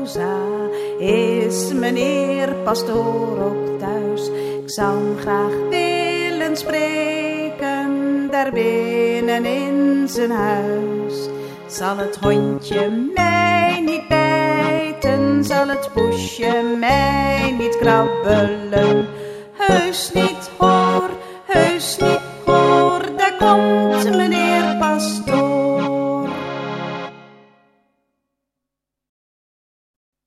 Rosa, is meneer pastoor ook thuis? Ik zou hem graag willen spreken, daar binnen in zijn huis. Zal het hondje mij niet bijten, zal het poesje mij niet krabbelen? Heus niet hoor, daar komt meneer